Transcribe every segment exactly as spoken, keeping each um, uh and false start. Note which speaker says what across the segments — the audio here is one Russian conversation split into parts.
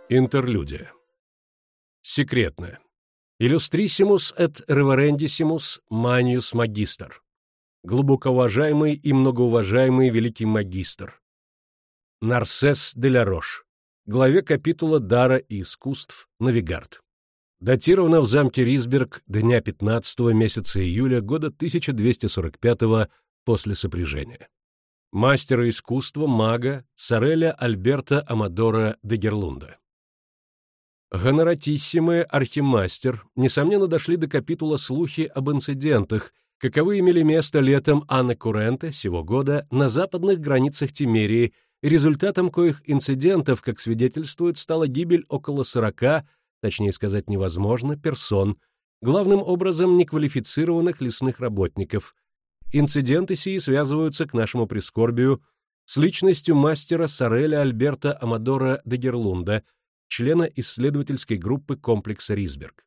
Speaker 1: Интерлюдия. Секретное. Illustrissimus et reverendissimus Manius Magister. Глубокоуважаемый и многоуважаемый великий магистр. Нарсес де ла Рош. Главе капитула «Дара и искусств» Навигард. Датировано в замке Рисберг дня пятнадцатого месяца июля года тысяча двести сорок пятого после сопряжения. Мастера искусства мага Сареля Альберта Амадора де Герлунда. Гоноратиссимые архимастер, несомненно, дошли до капитула слухи об инцидентах, каковы имели место летом Анны Куренте сего года на западных границах Тимерии, результатом коих инцидентов, как свидетельствует, стала гибель около сорока, точнее сказать невозможно, персон, главным образом неквалифицированных лесных работников. Инциденты сии связываются к нашему прискорбию с личностью мастера Сареля Альберта Амадора де Герлунда, члена исследовательской группы комплекса Рисберг.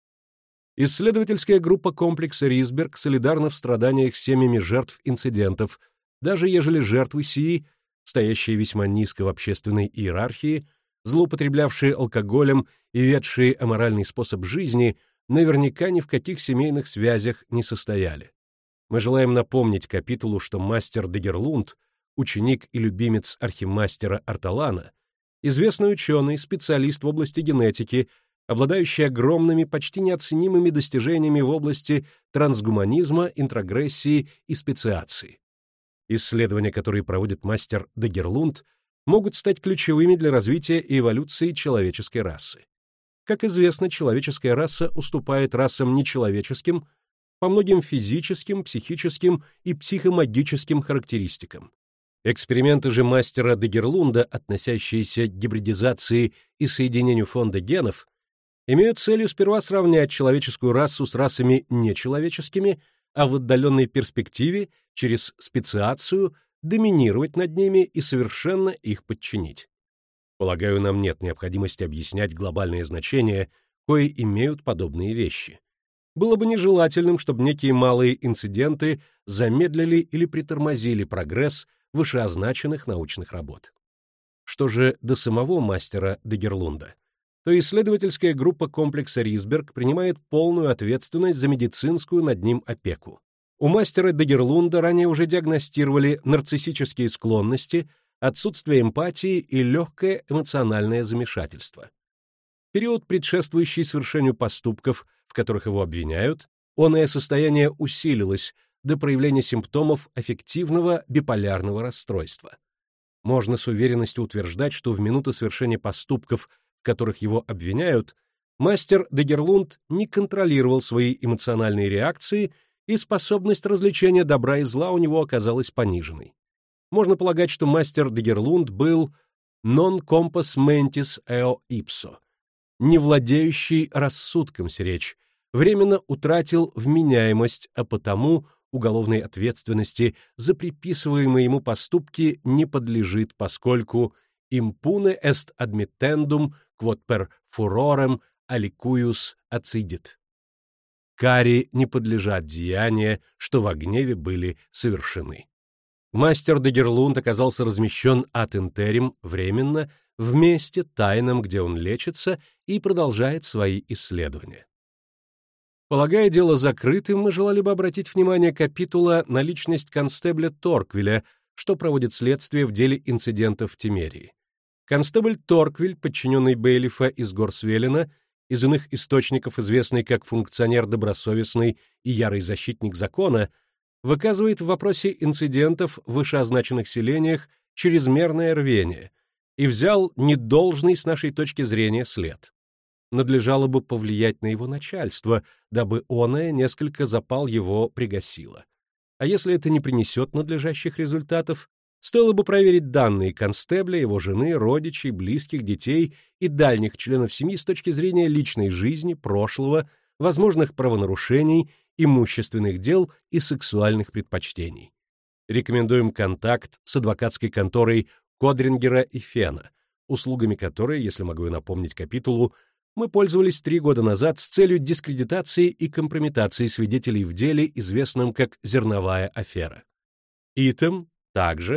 Speaker 1: Исследовательская группа комплекса Рисберг солидарна в страданиях с семьями жертв инцидентов, даже ежели жертвы сии, стоящие весьма низко в общественной иерархии, злоупотреблявшие алкоголем и ведшие аморальный способ жизни, наверняка ни в каких семейных связях не состояли. Мы желаем напомнить капитулу, что мастер де Герлунд, ученик и любимец архимастера Арталана, известный ученый, специалист в области генетики, обладающий огромными, почти неоценимыми достижениями в области трансгуманизма, интрогрессии и специации. Исследования, которые проводит мастер де Герлунд, могут стать ключевыми для развития и эволюции человеческой расы. Как известно, человеческая раса уступает расам нечеловеческим по многим физическим, психическим и психомагическим характеристикам. Эксперименты же мастера де Герлунда, относящиеся к гибридизации и соединению фонда генов, имеют целью сперва сравнять человеческую расу с расами нечеловеческими, а в отдаленной перспективе, через специацию, доминировать над ними и совершенно их подчинить. Полагаю, нам нет необходимости объяснять глобальное значение, кое имеют подобные вещи. Было бы нежелательным, чтобы некие малые инциденты замедлили или притормозили прогресс вышеозначенных научных работ. Что же до самого мастера де Герлунда, то исследовательская группа комплекса Рисберг принимает полную ответственность за медицинскую над ним опеку. У мастера де Герлунда ранее уже диагностировали нарциссические склонности, отсутствие эмпатии и легкое эмоциональное замешательство. В период, предшествующий совершению поступков, в которых его обвиняют, оное состояние усилилось до проявления симптомов аффективного биполярного расстройства. Можно с уверенностью утверждать, что в минуты совершения поступков, в которых его обвиняют, мастер де Герлунд не контролировал свои эмоциональные реакции, и способность развлечения добра и зла у него оказалась пониженной. Можно полагать, что мастер де Герлунд был non compos mentis eo ipso, не владеющий рассудком сиречь, временно утратил вменяемость, а потому уголовной ответственности за приписываемые ему поступки не подлежит, поскольку impune est admittendum quod per furorem alicuius accidit. Каре не подлежат деяния, что во гневе были совершены. Мастер де Герлунд оказался размещен ad interim временно в месте тайном, где он лечится и продолжает свои исследования. Полагая дело закрытым, мы желали бы обратить внимание капитула на личность констебля Торквиля, что проводит следствие в деле инцидентов в Тимерии. Констебль Торквиль, подчиненный бейлифа из гор Свелена, из иных источников известный как функционер добросовестный и ярый защитник закона, выказывает в вопросе инцидентов в вышеозначенных селениях чрезмерное рвение и взял недолжный с нашей точки зрения след. Надлежало бы повлиять на его начальство, дабы оное несколько запал его пригасило. А если это не принесет надлежащих результатов, стоило бы проверить данные констебля, его жены, родичей, близких, детей и дальних членов семьи с точки зрения личной жизни, прошлого, возможных правонарушений, имущественных дел и сексуальных предпочтений. Рекомендуем контакт с адвокатской конторой Кодрингера и Фена, услугами которой, если могу и напомнить капитулу, мы пользовались три года назад с целью дискредитации и компрометации свидетелей в деле, известном как «Зерновая афера». Итем также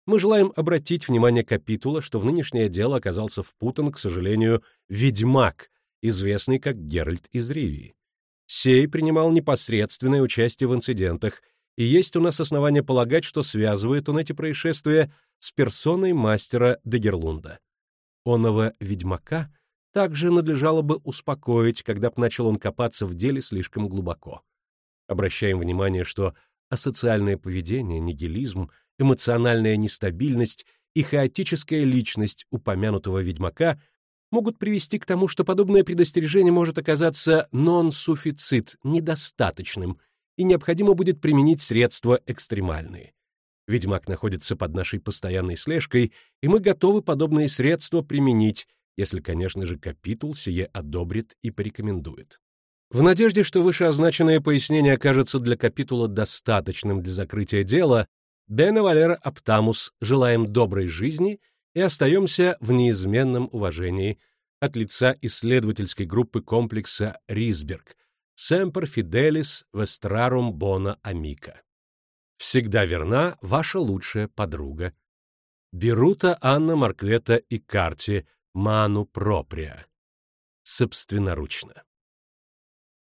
Speaker 1: Мы желаем обратить внимание капитула, что в нынешнее дело оказался впутан, к сожалению, ведьмак, известный как Геральт из Ривии. Сей принимал непосредственное участие в инцидентах, и есть у нас основания полагать, что связывает он эти происшествия с персоной мастера Дагерлунда. Оного ведьмака также надлежало бы успокоить, когда б начал он копаться в деле слишком глубоко. Обращаем внимание, что асоциальное поведение, нигилизм, эмоциональная нестабильность и хаотическая личность упомянутого ведьмака могут привести к тому, что подобное предостережение может оказаться нон-суффицит, недостаточным, и необходимо будет применить средства экстремальные. Ведьмак находится под нашей постоянной слежкой, и мы готовы подобные средства применить, если, конечно же, капитул сие одобрит и порекомендует. В надежде, что вышеозначенное пояснение окажется для капитула достаточным для закрытия дела, Bene Valera Optamus желаем доброй жизни и остаемся в неизменном уважении от лица исследовательской группы комплекса Рисберг Semper Fidelis Vestrarum Bona Amica. Всегда верна ваша лучшая подруга. Берута Анна Марквета и Карти Ману Проприя. Собственноручно.